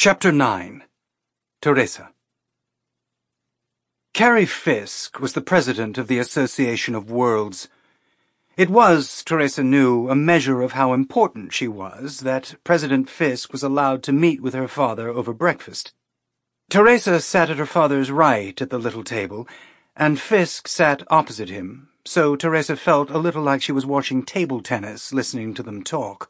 Chapter 9. Teresa. Carrie Fisk was the president of the Association of Worlds. It was, Teresa knew, a measure of how important she was that President Fisk was allowed to meet with her father over breakfast. Teresa sat at her father's right at the little table, and Fisk sat opposite him, so Teresa felt a little like she was watching table tennis, listening to them talk.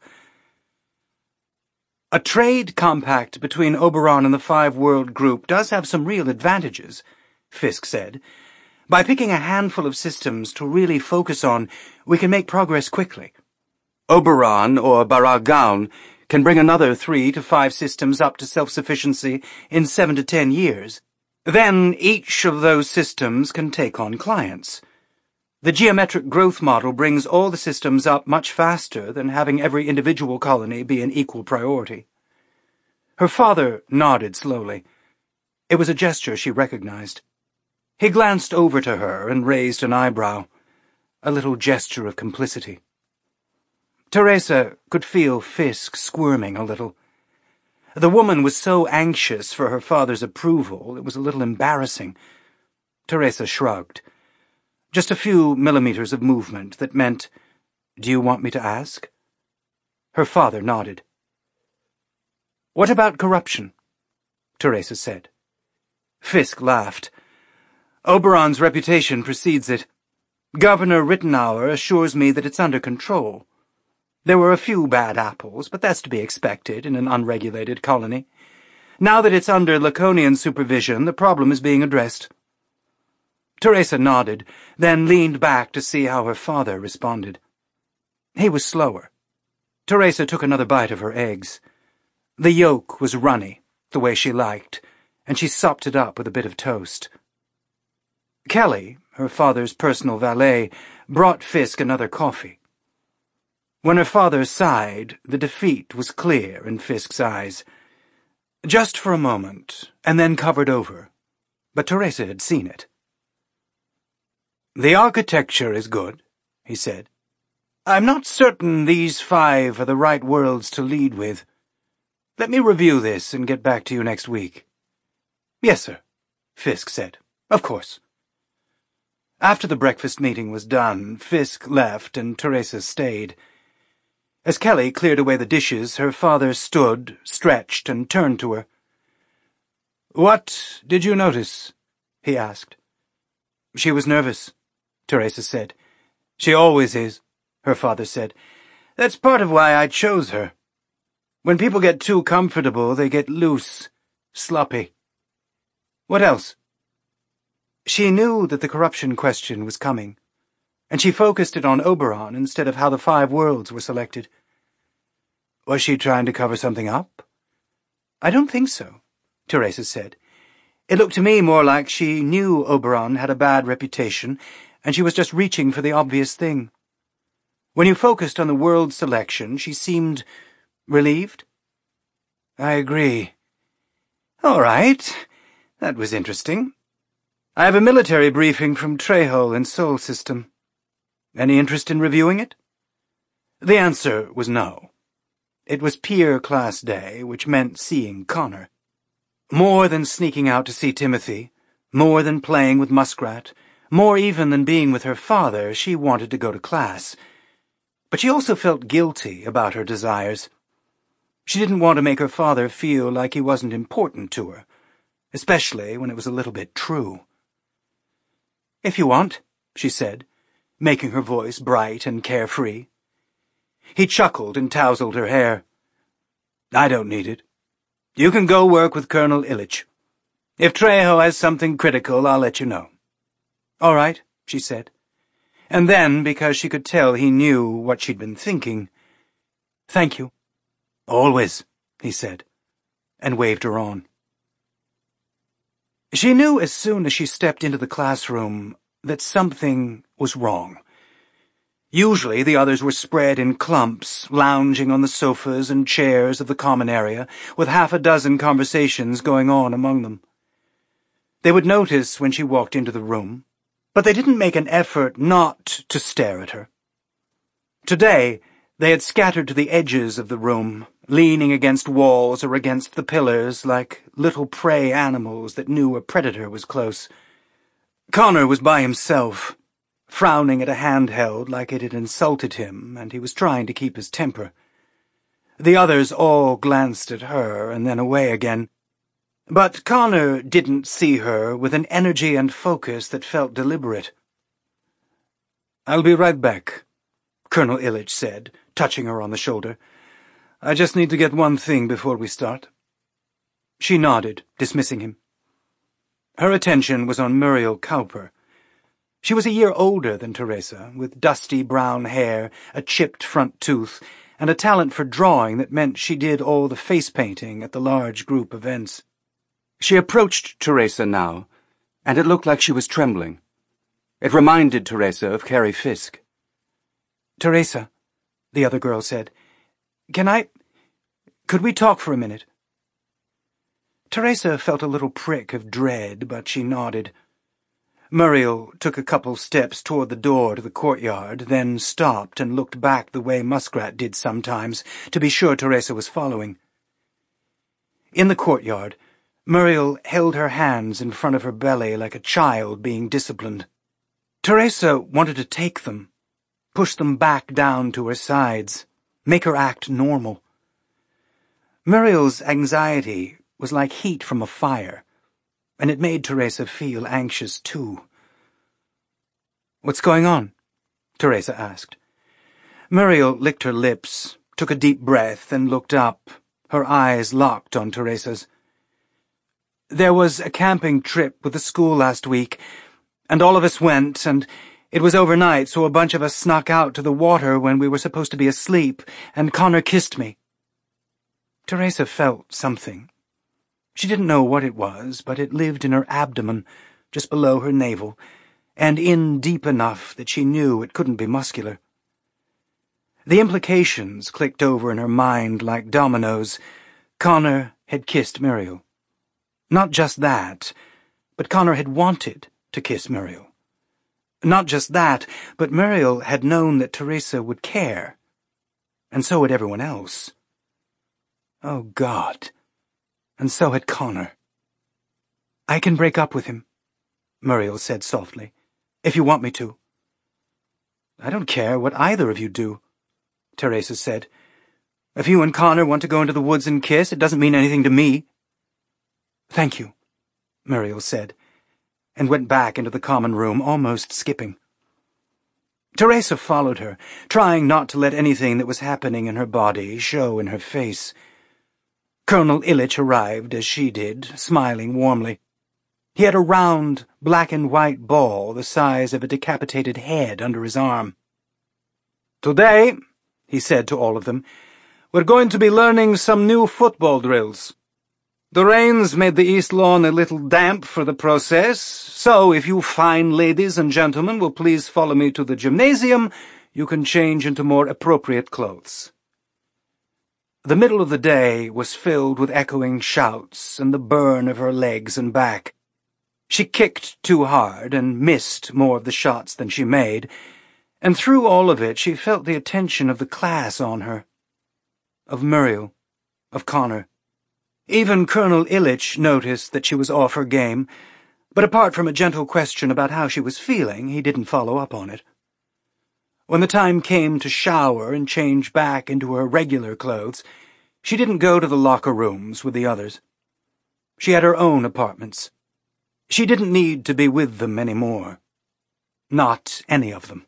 A trade compact between Oberon and the Five-World Group does have some real advantages, Fisk said. By picking a handful of systems to really focus on, we can make progress quickly. Oberon, or Baragaun, can bring another 3 to 5 systems up to self-sufficiency in 7 to 10 years. Then each of those systems can take on clients. The geometric growth model brings all the systems up much faster than having every individual colony be an equal priority. Her father nodded slowly. It was a gesture she recognized. He glanced over to her and raised an eyebrow, a little gesture of complicity. Teresa could feel Fisk squirming a little. The woman was so anxious for her father's approval, it was a little embarrassing. Teresa shrugged. Just a few millimeters of movement that meant, "Do you want me to ask?" Her father nodded. "What about corruption?" Teresa said. Fisk laughed. "Oberon's reputation precedes it. Governor Rittenauer assures me that it's under control. There were a few bad apples, but that's to be expected in an unregulated colony. Now that it's under Laconian supervision, the problem is being addressed." Teresa nodded, then leaned back to see how her father responded. He was slower. Teresa took another bite of her eggs. The yolk was runny, the way she liked, and she sopped it up with a bit of toast. Kelly, her father's personal valet, brought Fisk another coffee. When her father sighed, the defeat was clear in Fisk's eyes. Just for a moment, and then covered over, but Teresa had seen it. "The architecture is good," he said. "I'm not certain these 5 are the right worlds to lead with. Let me review this and get back to you next week." "Yes, sir," Fisk said. "Of course." After the breakfast meeting was done, Fisk left and Teresa stayed. As Kelly cleared away the dishes, her father stood, stretched, and turned to her. "What did you notice?" he asked. "She was nervous," Teresa said. "She always is," her father said. "That's part of why I chose her. When people get too comfortable, they get loose, sloppy." "What else?" She knew that the corruption question was coming, and she focused it on Oberon instead of how the 5 worlds were selected. "Was she trying to cover something up?" "I don't think so," Teresa said. "It looked to me more like she knew Oberon had a bad reputation, and she was just reaching for the obvious thing. When you focused on the world selection, she seemed relieved." "I agree." "All right. That was interesting. I have a military briefing from Trejo in Sol System. Any interest in reviewing it?" The answer was no. It was Pier Class Day, which meant seeing Connor. More than sneaking out to see Timothy, more than playing with Muskrat, more even than being with her father, she wanted to go to class. But she also felt guilty about her desires. She didn't want to make her father feel like he wasn't important to her, especially when it was a little bit true. "If you want," she said, making her voice bright and carefree. He chuckled and tousled her hair. "I don't need it. You can go work with Colonel Illich. If Trejo has something critical, I'll let you know." "All right," she said. And then, because she could tell he knew what she'd been thinking, "Thank you." "Always," he said, and waved her on. She knew as soon as she stepped into the classroom that something was wrong. Usually the others were spread in clumps, lounging on the sofas and chairs of the common area, with 6 conversations going on among them. They would notice when she walked into the room, but they didn't make an effort not to stare at her. Today, They had scattered to the edges of the room, leaning against walls or against the pillars like little prey animals that knew a predator was close. Connor was by himself, frowning at a handheld like it had insulted him, and he was trying to keep his temper. The others all glanced at her and then away again. But Connor didn't see her with an energy and focus that felt deliberate. "I'll be right back," Colonel Ilitch said, touching her on the shoulder. "I just need to get one thing before we start." She nodded, dismissing him. Her attention was on Muriel Cowper. She was a year older than Teresa, with dusty brown hair, a chipped front tooth, and a talent for drawing that meant she did all the face painting at the large group events. She approached Teresa now, and it looked like she was trembling. It reminded Teresa of Carrie Fisk. "Teresa," the other girl said, could we talk for a minute?" Teresa felt a little prick of dread, but she nodded. Muriel took a couple steps toward the door to the courtyard, then stopped and looked back the way Muskrat did sometimes, to be sure Teresa was following. In the courtyard, Muriel held her hands in front of her belly like a child being disciplined. Teresa wanted to take them, push them back down to her sides, make her act normal. Muriel's anxiety was like heat from a fire, and it made Teresa feel anxious too. "What's going on?" Teresa asked. Muriel licked her lips, took a deep breath, and looked up, her eyes locked on Teresa's. "There was a camping trip with the school last week, and all of us went, and it was overnight, so a bunch of us snuck out to the water when we were supposed to be asleep, and Connor kissed me." Teresa felt something. She didn't know what it was, but it lived in her abdomen, just below her navel, and in deep enough that she knew it couldn't be muscular. The implications clicked over in her mind like dominoes. Connor had kissed Muriel. Not just that, but Connor had wanted to kiss Muriel. Not just that, but Muriel had known that Teresa would care, and so had everyone else. Oh, God. And so had Connor. "I can break up with him," Muriel said softly, "if you want me to." "I don't care what either of you do," Teresa said. "If you and Connor want to go into the woods and kiss, it doesn't mean anything to me." "Thank you," Muriel said, and went back into the common room, almost skipping. Teresa followed her, trying not to let anything that was happening in her body show in her face. Colonel Ilitch arrived as she did, smiling warmly. He had a round, black-and-white ball the size of a decapitated head under his arm. "Today," he said to all of them, "we're going to be learning some new football drills. The rains made the East Lawn a little damp for the process, so if you fine ladies and gentlemen will please follow me to the gymnasium, you can change into more appropriate clothes." The middle of the day was filled with echoing shouts and the burn of her legs and back. She kicked too hard and missed more of the shots than she made, and through all of it she felt the attention of the class on her. Of Muriel, of Connor. Even Colonel Ilitch noticed that she was off her game, but apart from a gentle question about how she was feeling, he didn't follow up on it. When the time came to shower and change back into her regular clothes, she didn't go to the locker rooms with the others. She had her own apartments. She didn't need to be with them anymore. Not any of them.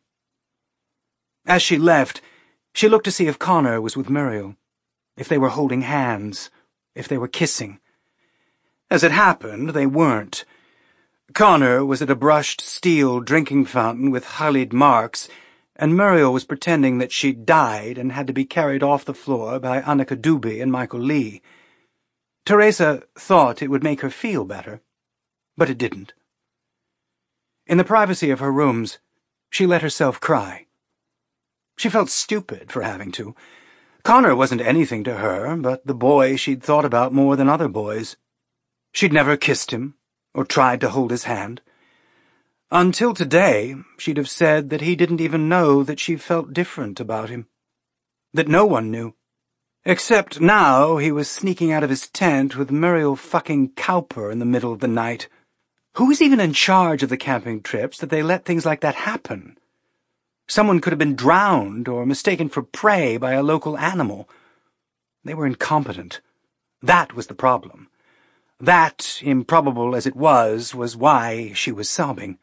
As she left, she looked to see if Connor was with Muriel, if they were holding hands, if they were kissing. As it happened, they weren't. Connor was at a brushed steel drinking fountain with Khalid marks, and Muriel was pretending that she'd died and had to be carried off the floor by Annika Doobie and Michael Lee. Teresa thought it would make her feel better, but it didn't. In the privacy of her rooms, she let herself cry. She felt stupid for having to. Connor wasn't anything to her but the boy she'd thought about more than other boys. She'd never kissed him or tried to hold his hand. Until today, she'd have said that he didn't even know that she felt different about him. that no one knew. Except now he was sneaking out of his tent with Muriel fucking Cowper in the middle of the night. Who was even in charge of the camping trips that they let things like that happen? Someone could have been drowned or mistaken for prey by a local animal. They were incompetent. That was the problem. That, improbable as it was why she was sobbing.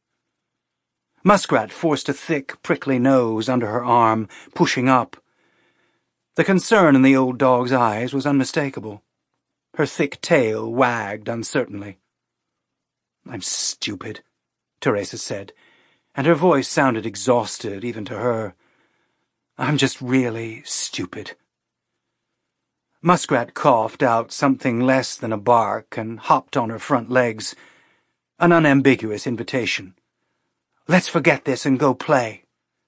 Muskrat forced a thick, prickly nose under her arm, pushing up. The concern in the old dog's eyes was unmistakable. Her thick tail wagged uncertainly. "I'm stupid," Teresa said, and her voice sounded exhausted even to her. "I'm just really stupid." Muskrat coughed out something less than a bark and hopped on her front legs, an unambiguous invitation. "Let's forget this and go play."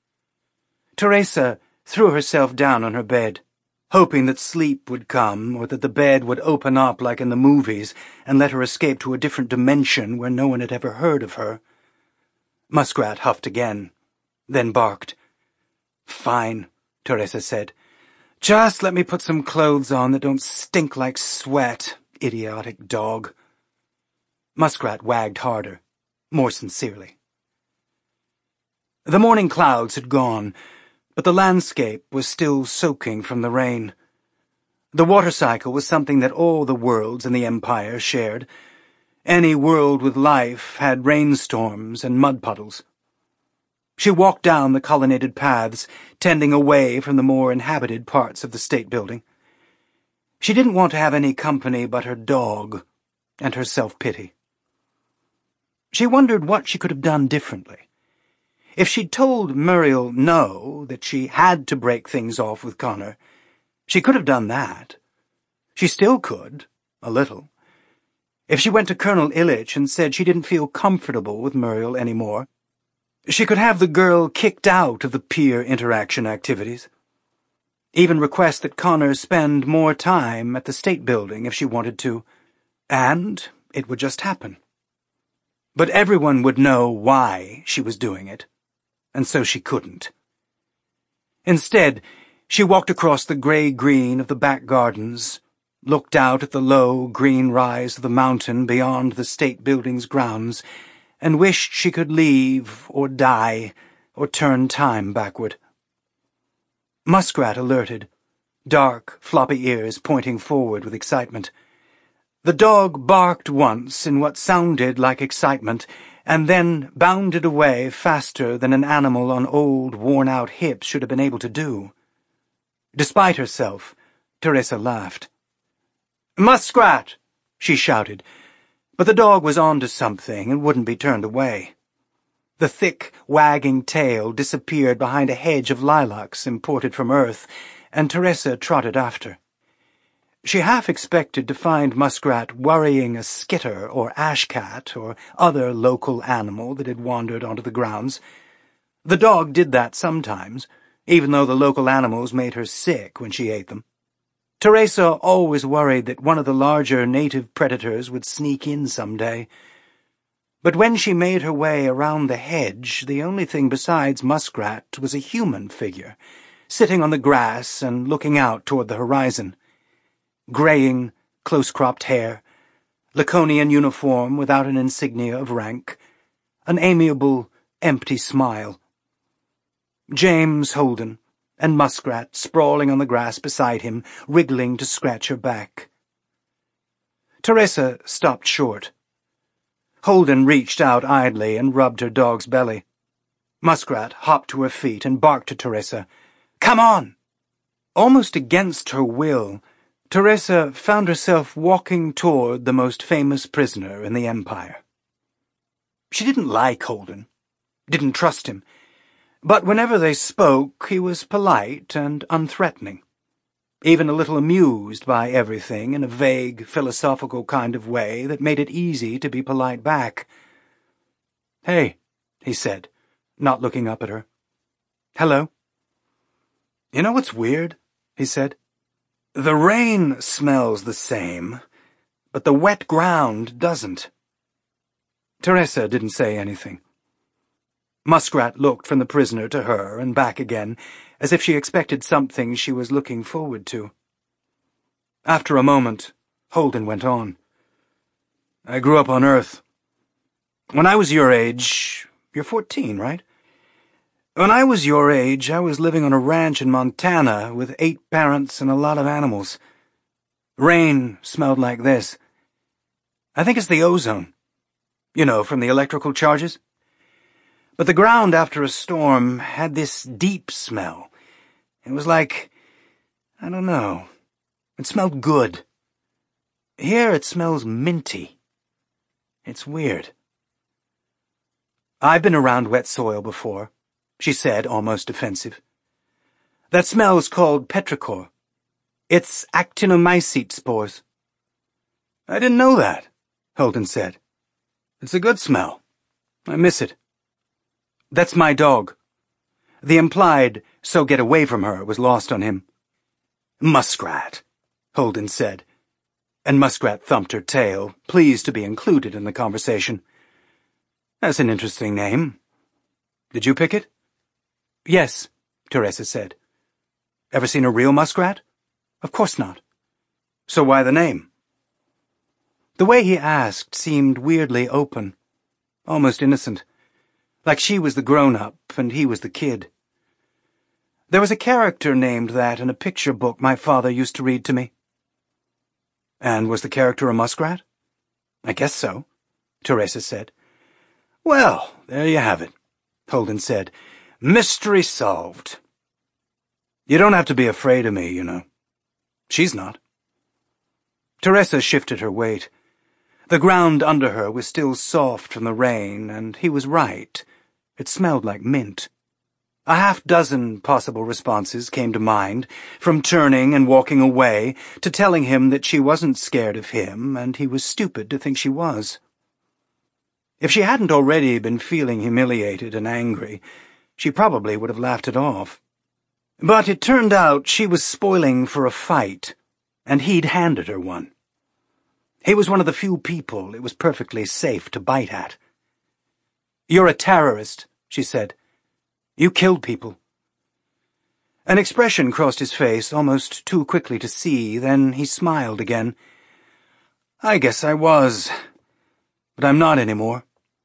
Teresa threw herself down on her bed, hoping that sleep would come or that the bed would open up like in the movies and let her escape to a different dimension where no one had ever heard of her. Muskrat huffed again, then barked. "Fine," Teresa said. "Just let me put some clothes on that don't stink like sweat, idiotic dog." Muskrat wagged harder, more sincerely. The morning clouds had gone, but the landscape was still soaking from the rain. The water cycle was something that all the worlds in the Empire shared. Any world with life had rainstorms and mud puddles. She walked down the colonnaded paths, tending away from the more inhabited parts of the state building. She didn't want to have any company but her dog and her self-pity. She wondered what she could have done differently. If she'd told Muriel no, that she had to break things off with Connor, she could have done that. She still could, a little. If she went to Colonel Ilitch and said she didn't feel comfortable with Muriel anymore, she could have the girl kicked out of the peer interaction activities. Even request that Connor spend more time at the state building if she wanted to, and it would just happen. But everyone would know why she was doing it, and so she couldn't. Instead, she walked across the grey-green of the back gardens, looked out at the low, green rise of the mountain beyond the state building's grounds, and wished she could leave, or die, or turn time backward. Muskrat alerted, dark, floppy ears pointing forward with excitement. The dog barked once in what sounded like excitement, and then bounded away faster than an animal on old, worn-out hips should have been able to do. Despite herself, Teresa laughed. "Muskrat!" she shouted, but the dog was on to something and wouldn't be turned away. The thick, wagging tail disappeared behind a hedge of lilacs imported from Earth, and Teresa trotted after. She half expected to find Muskrat worrying a skitter or ashcat or other local animal that had wandered onto the grounds. The dog did that sometimes, even though the local animals made her sick when she ate them. Teresa always worried that one of the larger native predators would sneak in someday. But when she made her way around the hedge, the only thing besides Muskrat was a human figure, sitting on the grass and looking out toward the horizon. Graying, close-cropped hair, Laconian uniform without an insignia of rank, an amiable, empty smile. James Holden, and Muskrat sprawling on the grass beside him, wriggling to scratch her back. Teresa stopped short. Holden reached out idly and rubbed her dog's belly. Muskrat hopped to her feet and barked to Teresa, "Come on!" Almost against her will, Teresa found herself walking toward the most famous prisoner in the Empire. She didn't like Holden, didn't trust him, but whenever they spoke he was polite and unthreatening, even a little amused by everything in a vague, philosophical kind of way that made it easy to be polite back. "Hey," he said, not looking up at her. "Hello." "You know what's weird?" he said. "The rain smells the same, but the wet ground doesn't." Teresa didn't say anything. Muskrat looked from the prisoner to her and back again, as if she expected something she was looking forward to. After a moment, Holden went on. I grew up on Earth. When I was your age, you're 14, right? When I was your age, I was living on a ranch in Montana with 8 parents and a lot of animals. Rain smelled like this. I think it's the ozone. You know, from the electrical charges. But the ground after a storm had this deep smell. It was like, I don't know, it smelled good. Here it smells minty. It's weird. I've been around wet soil before, she said, almost defensive. That smell's called petrichor. It's actinomycete spores. I didn't know that, Holden said. It's a good smell. I miss it. That's my dog. The implied, so get away from her, was lost on him. Muskrat, Holden said, and Muskrat thumped her tail, pleased to be included in the conversation. That's an interesting name. Did you pick it? Yes, Teresa said. Ever seen a real muskrat? Of course not. So why the name? The way he asked seemed weirdly open, almost innocent, like she was the grown-up and he was the kid. There was a character named that in a picture book my father used to read to me. And was the character a muskrat? I guess so, Teresa said. Well, there you have it, Holden said. Mystery solved. You don't have to be afraid of me, you know. She's not. Teresa shifted her weight. The ground under her was still soft from the rain, and he was right. It smelled like mint. A half-dozen possible responses came to mind, from turning and walking away to telling him that she wasn't scared of him, and he was stupid to think she was. If she hadn't already been feeling humiliated and angry, she probably would have laughed it off. But it turned out she was spoiling for a fight, and he'd handed her one. He was one of the few people it was perfectly safe to bite at. You're a terrorist, she said. You killed people. An expression crossed his face almost too quickly to see, then he smiled again. I guess I was, but I'm not anymore.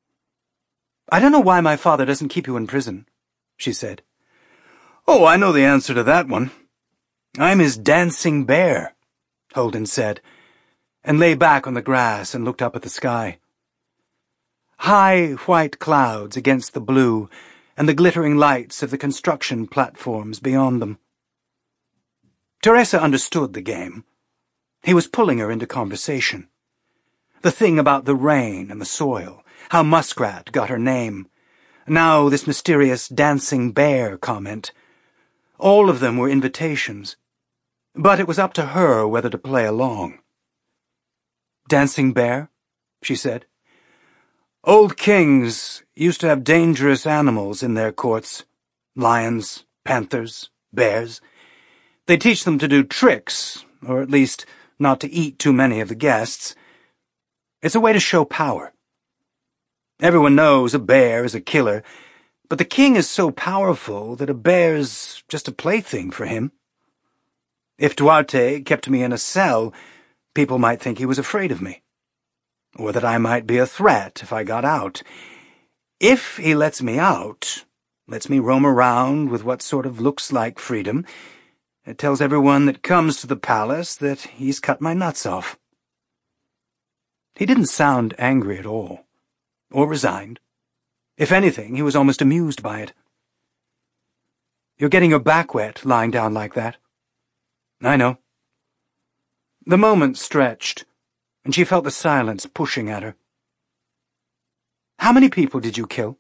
I don't know why my father doesn't keep you in prison, she said. Oh, I know the answer to that one. I'm his dancing bear, Holden said, and lay back on the grass and looked up at the sky. High white clouds against the blue and the glittering lights of the construction platforms beyond them. Teresa understood the game. He was pulling her into conversation. The thing about the rain and the soil, how Muskrat got her name. Now this mysterious dancing bear comment. All of them were invitations, but it was up to her whether to play along. Dancing bear? She said. Old kings used to have dangerous animals in their courts. Lions, panthers, bears. They teach them to do tricks, or at least not to eat too many of the guests. It's a way to show power. Everyone knows a bear is a killer, but the king is so powerful that a bear's just a plaything for him. If Duarte kept me in a cell, people might think he was afraid of me, or that I might be a threat if I got out. If he lets me out, lets me roam around with what sort of looks like freedom, it tells everyone that comes to the palace that he's cut my nuts off. He didn't sound angry at all, or resigned. If anything, he was almost amused by it. You're getting your back wet lying down like that. I know. The moment stretched, and she felt the silence pushing at her. How many people did you kill?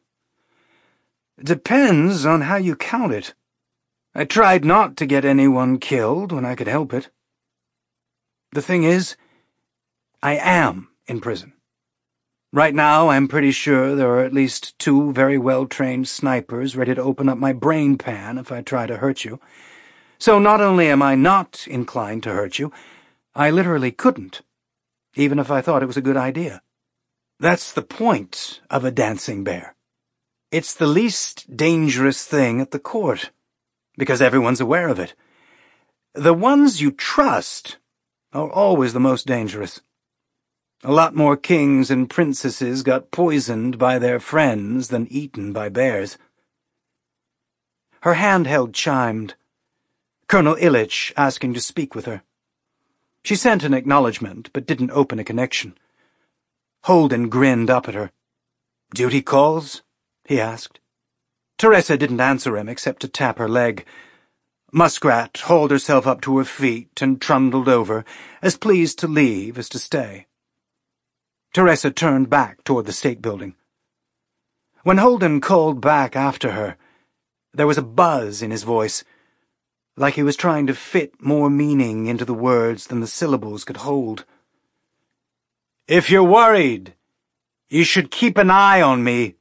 Depends on how you count it. I tried not to get anyone killed when I could help it. The thing is, I am in prison. Right now, I'm pretty sure there are at least 2 very well-trained snipers ready to open up my brain pan if I try to hurt you. So not only am I not inclined to hurt you, I literally couldn't, even if I thought it was a good idea. That's the point of a dancing bear. It's the least dangerous thing at the court, because everyone's aware of it. The ones you trust are always the most dangerous. A lot more kings and princesses got poisoned by their friends than eaten by bears. Her handheld chimed. Colonel Ilitch asking to speak with her. She sent an acknowledgement, but didn't open a connection. Holden grinned up at her. "Duty calls?" he asked. Teresa didn't answer him except to tap her leg. Muskrat hauled herself up to her feet and trundled over, as pleased to leave as to stay. Teresa turned back toward the state building. When Holden called back after her, there was a buzz in his voice, like he was trying to fit more meaning into the words than the syllables could hold. "If you're worried, you should keep an eye on me."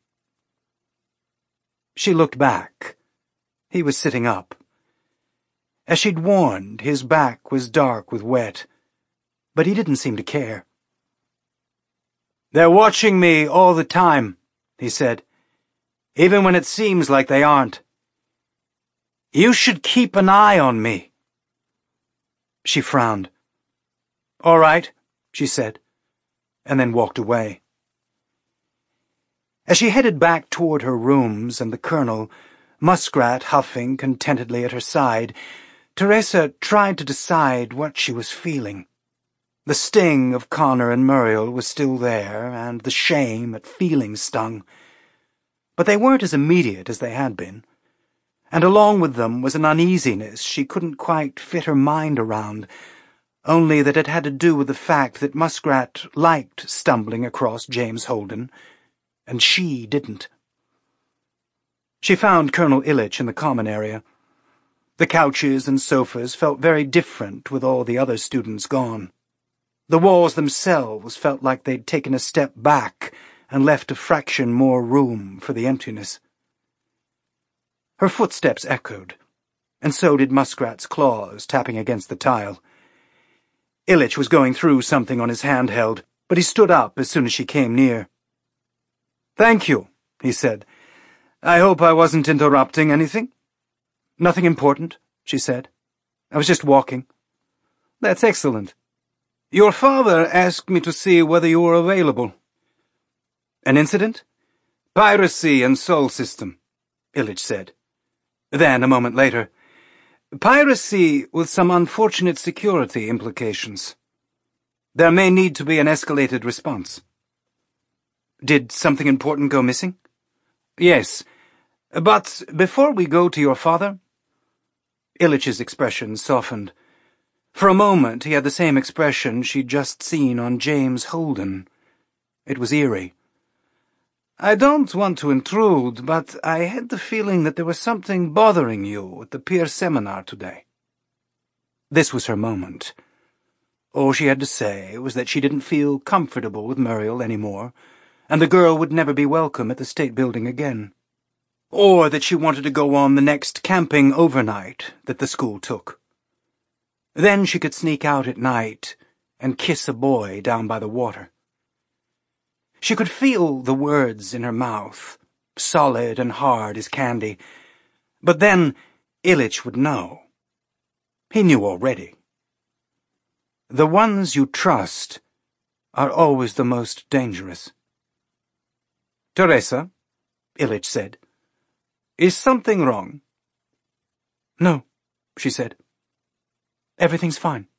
She looked back. He was sitting up. As she'd warned, his back was dark with wet, but he didn't seem to care. "They're watching me all the time," he said, "even when it seems like they aren't. You should keep an eye on me." She frowned. "All right," she said, and then walked away. As she headed back toward her rooms and the colonel, Muskrat huffing contentedly at her side, Teresa tried to decide what she was feeling. The sting of Connor and Muriel was still there, and the shame at feeling stung. But they weren't as immediate as they had been, and along with them was an uneasiness she couldn't quite fit her mind around, only that it had to do with the fact that Muskrat liked stumbling across James Holden, and she didn't. She found Colonel Ilitch in the common area. The couches and sofas felt very different with all the other students gone. The walls themselves felt like they'd taken a step back and left a fraction more room for the emptiness. Her footsteps echoed, and so did Muskrat's claws tapping against the tile. Ilitch was going through something on his handheld, but he stood up as soon as she came near. "Thank you," he said. "I hope I wasn't interrupting anything?" "Nothing important," she said. "I was just walking." "That's excellent. Your father asked me to see whether you were available." "An incident?" "Piracy and Sol System," Ilitch said. Then, a moment later, "Piracy with some unfortunate security implications. There may need to be an escalated response." "Did something important go missing?" "Yes. But before we go to your father—" Ilitch's expression softened. For a moment he had the same expression she'd just seen on James Holden. It was eerie. "I don't want to intrude, but I had the feeling that there was something bothering you at the peer seminar today." This was her moment. All she had to say was that she didn't feel comfortable with Muriel anymore, and the girl would never be welcome at the state building again. Or that she wanted to go on the next camping overnight that the school took. Then she could sneak out at night and kiss a boy down by the water. She could feel the words in her mouth, solid and hard as candy. But then Ilitch would know. He knew already. The ones you trust are always the most dangerous. "Teresa," Ilitch said, "is something wrong?" "No," she said. "Everything's fine."